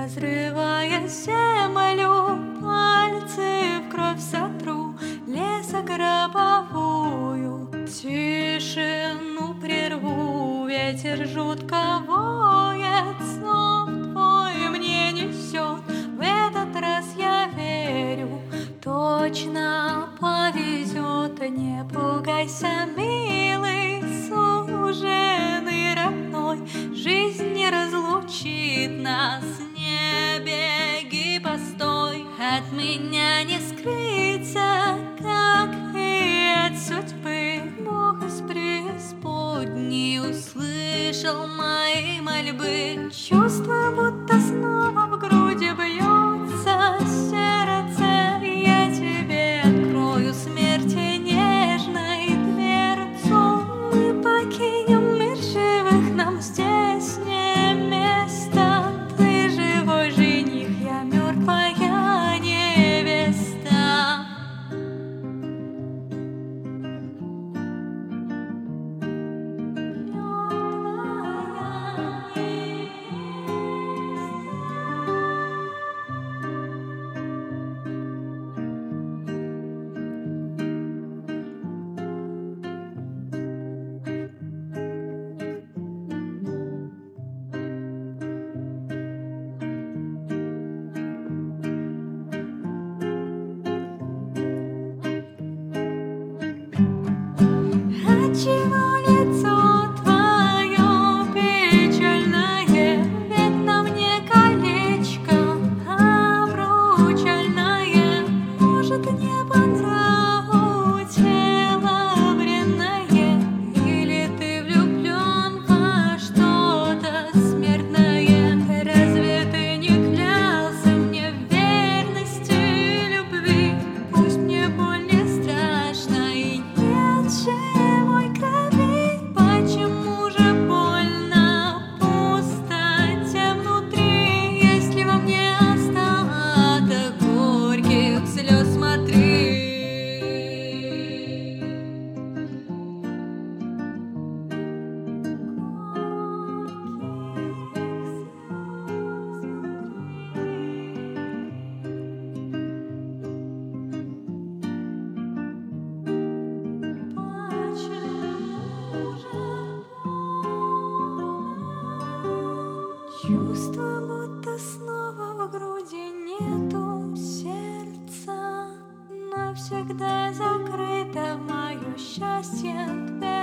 разрывая землю, пальцы в кровь сотру, лесогробовую. Тишину прерву, ветер жутко воет, снов твой мне несет. В этот раз я верю, точно повезет. Не пугайся, милый, суженый родной, жизнь не разлучит нас, не беги, постой. От меня не скрыться, как и от судьбы. Бог из преисподней услышал мои мольбы. Чувствую, будто снова в груди бьется сердце. Я тебе открою смерти нежной дверцу. Мы покинем мир живых, нам здесь не место. Ты живой жених, я мертвая невеста. Отчего лицо твое печальное? Ведь на мне колечко обручальное. Может, не по нраву тело бренное, или ты влюблен во что-то смертное? Разве ты не клялся мне в верности любви? Пусть мне боль не страшна и нет живой крови. Почему же больно пустоте внутри, если во мне остаток горьких слез? Смотри. Чувствую, будто снова в груди нету сердца. Навсегда закрыто мое счастье.